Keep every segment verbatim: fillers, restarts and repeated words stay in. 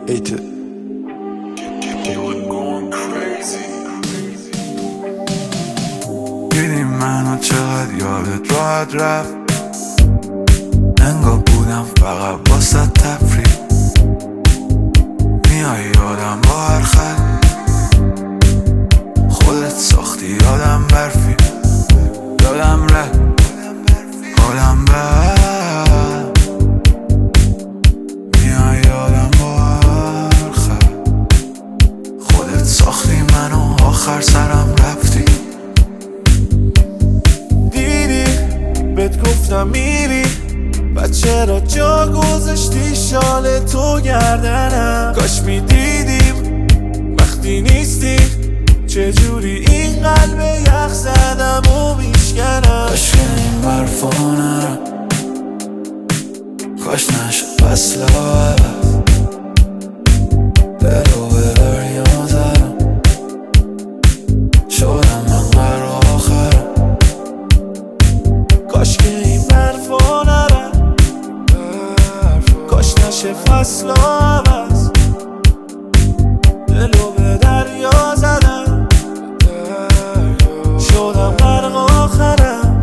Ate it. دیدی منو چقدر یادت راحت رفت، انگار بودم فقط واسه تفریح. میای یادم با هر خط، خودت ساختی یادم برفی. یادم رفت حالم بد، میای یادم با هر خط، خودت ساختی منو آخر سرم رفتی. دیدی بهت گفتم میری، بعد چرا جا گذاشتی شال تو گردنم؟ کاش میدیدیم وقتی نیستی چجوری این قلب یخ زدم و میشکنم. کاش که این برفا نرم، کاش نشد فصل عوض، دلو به دریا زدم، شدم من قرار آخرم. کاش که این برفا نرم، کاش نشه فصل عوض، دلو به دریا زدم، شدم غرق آخرم.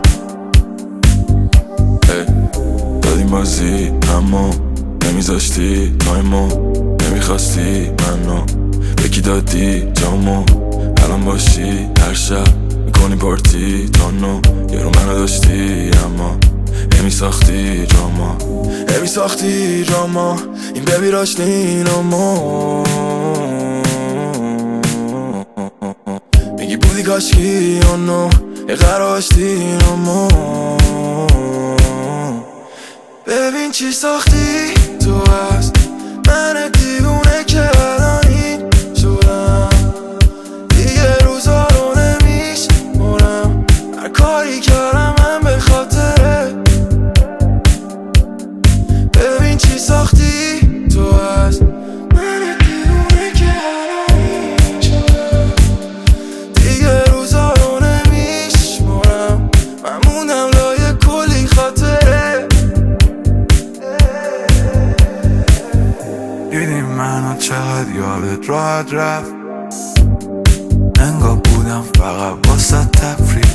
دادیم بازی اما نمیذاشتی تایمو، نمیخواستی منو یکی دادی جامو. الان باشی هر شب میکنی پارتی تانو، یه رو منو داشتی اما نمیساختی جاما، نمیساختی جاما. این ببی راشنین اما میگی بودی کاشکی اونو یه قراشتی اما. ببین چی ساختی تو از من دیوونه که الان این شدم، دیگه روزا رو نمیشمرم، هر کاری کردم من به خاطره. ببین چی ساختی تو از من دیوونه که الان این شدم، دیگه روزا رو نمیشمرم، من موندم لای کلی خاطره. دیدی منو چقدر یادت راحت رفت، انگار بودم فقط واسه تفریح.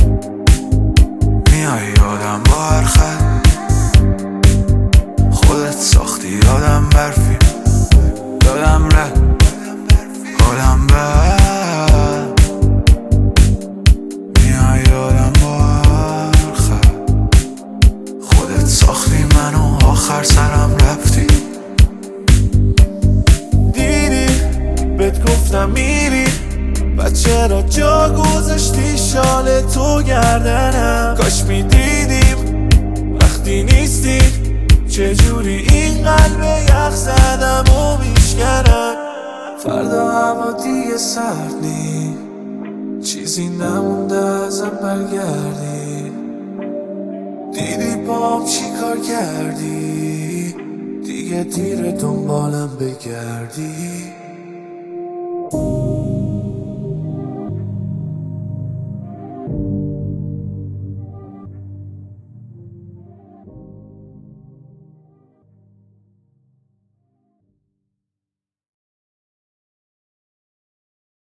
میای یادم با هر خط، خودت ساختی یادم برفی. یادم رفت حالم بد، میای یادم با هر خط، خودت ساختی منو آخر سرم رفتی. بهت گفتم میری، بعد چرا جا گذاشتی شال تو گردنم؟ کاش میدیدیم وقتی نیستی چجوری این قلب یخ زدم و میشکنم. فردا هوا دیگه سرد نی، چیزی نمونده ازم برگردی. دیدی بام چی کار کردی، دیگه دیر دنبالم بگردی.